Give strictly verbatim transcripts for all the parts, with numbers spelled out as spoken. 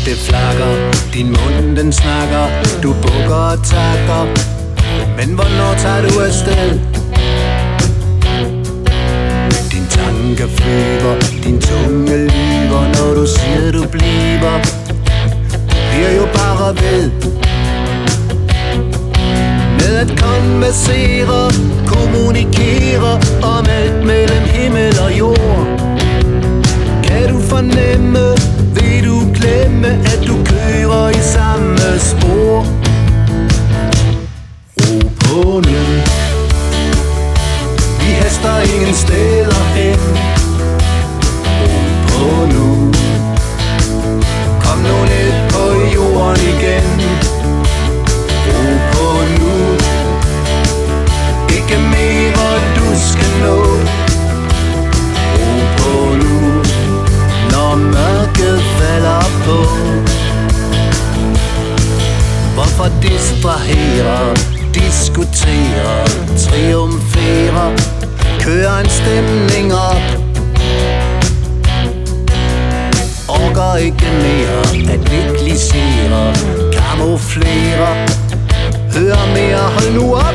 det flakker, din mund den snakker, du bukker og takker. Men hvornår tager du afsted? Din tanke flyver, din tunge lyver, når du siger du bliver. Du bliver jo bare ved med at konversere, kommunikere om alt mellem himmel og jord. Kan du fornemme, vil du glemme, at du kører i samme spor? Ro på nu, vi haster ingen steder hen. Ro på nu, kom nu ned på jorden igen. Ro på nu, ikke mere du skal nå. Ro på nu, når mørket falder på. Hvorfor distrahere, diskutere, triumfere, køre en stemning op? Orker ikke mere at negligere, kamuflere, hør mere, hold nu op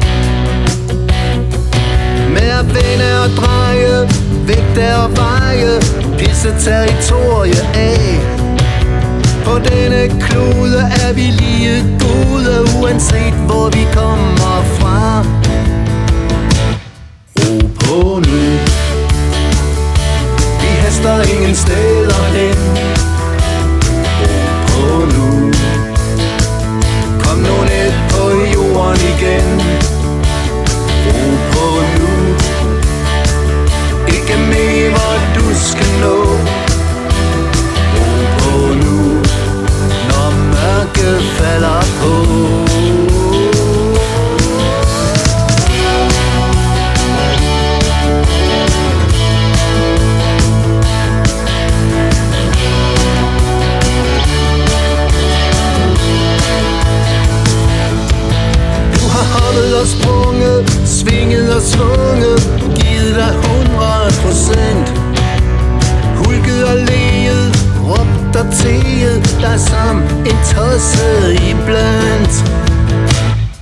med at vende og dreje, vægte og veje, pisse territorie af. På denne klode er vi lige gode, uanset hvor vi kommer fra. Ro på nu, vi haster ingen steder hen. Ro på nu, kom nu ned på jorden igen. Ro på nu, ikke mere du skal nå. Ro på nu, når mørket falder på. Og sprunget, svinget og svunget, givet dig hundrede procent. Hulket og leget, råbt og teget dig som en tosse iblandt.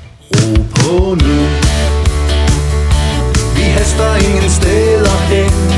Ro på nu, vi haster ingen steder hen.